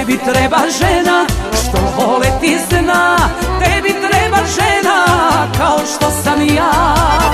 tebi treba žena što voleti zna. Tebi treba žena kao što sam ja.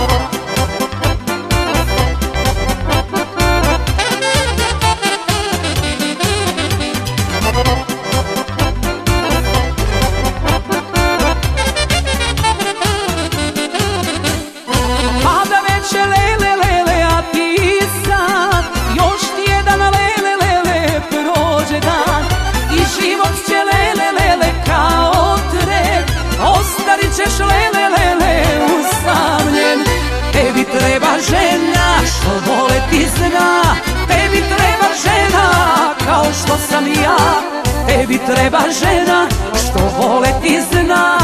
Ćeš lele, lele, usamljen. Tebi treba žena što voleti zna. Tebi treba žena kao što sam ja. Tebi treba žena što voleti zna.